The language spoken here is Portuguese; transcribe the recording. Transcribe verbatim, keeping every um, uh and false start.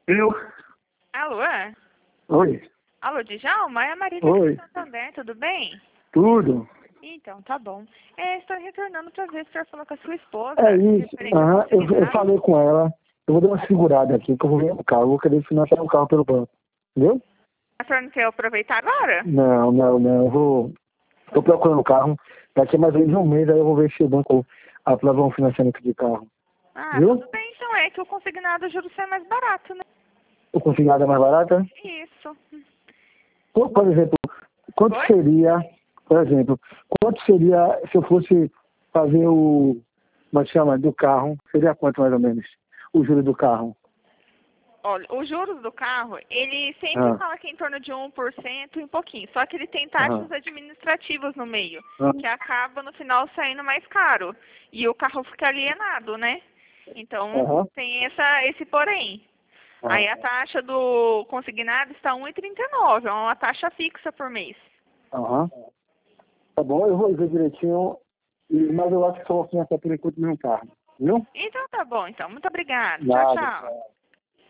Eu? Alô? Oi. Alô, Djalma? É a Maria Oi. de Santander, tudo bem? Tudo? Então, tá bom. É, estou retornando para ver se o senhor falou com a sua esposa. É isso. referente ao Aham, eu, eu consignado. falei com ela. Eu vou dar uma segurada aqui, que eu vou ver o carro. Eu vou querer financiar o carro pelo banco. Entendeu? A senhora não quer aproveitar agora? Não, não, não. Eu vou. Tô procurando o carro. Daqui a mais ou menos um mês, aí eu vou ver se o banco aprova um financiamento de carro. Ah, Viu? tudo bem, então é que o consignado juro ser mais barato, né? O consignado é mais barata? Isso. Por, por exemplo, quanto Oi? seria, por exemplo, quanto seria se eu fosse fazer o, como é que chama, do carro? Seria quanto mais ou menos? O juro do carro? Olha, os juros do carro, ele sempre Ah, fala que é em torno de um por cento e um pouquinho. Só que ele tem aham, taxas administrativas no meio, ah, que acaba no final saindo mais caro. E o carro fica alienado, né? Então aham, tem essa, esse porém. Aí aham, a taxa do consignado está um e trinta e nove, é uma taxa fixa por mês. aham. Tá bom, eu vou ver direitinho, e- mas eu acho que só vou financiar por enquanto meu carro. Viu? Então tá bom, então. Muito obrigada. Tchau, Nada. tchau.